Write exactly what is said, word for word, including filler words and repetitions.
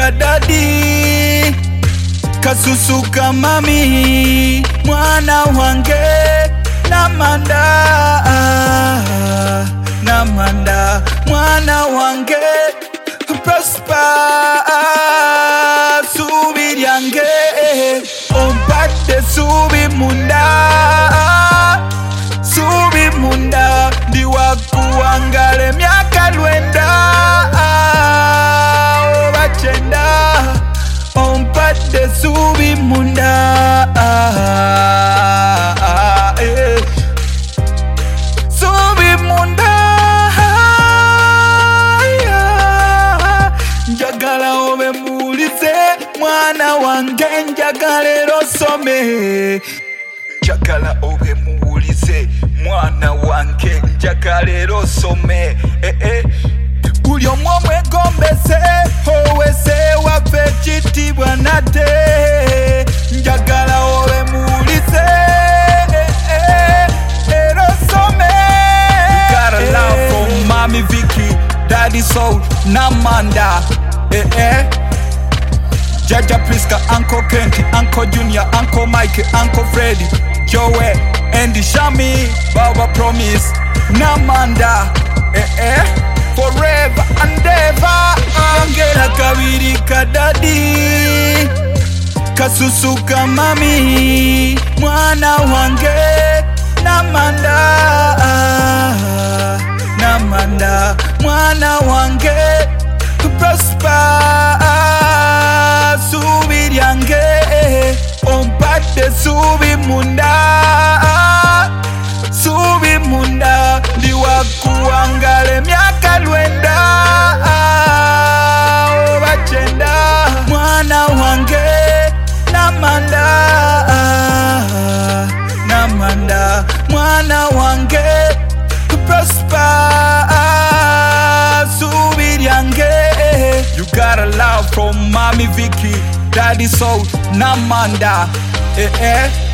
kadadi kasusuka mami mwana wange namanda namanda mwana wange prosper subi lyange ompate subi munda subi munda ndiwakuwangale myaka lwenda obachenda ompate subi munda subi munda njagala obe mulize mwana wange njagala erosome njagala obe mulize mwana wange njagala erosome eh eh buli omwe omwegombese owese waffe kitibwa nate njagala obe mulize erosome. Got a love from Mommy Vicky, Daddy Soul, Namanda eh eh Jaja Priska, Uncle Kenti, Uncle Junior, Uncle Mike, Uncle Freddy, Joey, Andy Shami, Baba Promise, Namanda eh eh forever and ever. Angela kabiri kadadi kasusuka mami mwana wange namanda namanda mwana wange prosper subi lyange ompate subi munda subi munda ndiwakuwangale myaka lwenda obachenda mwana wange namanda namanda mwana wange prosper subi lyange. You got a love from Mommy Vicky, Daddy Soul, Namanda eh eh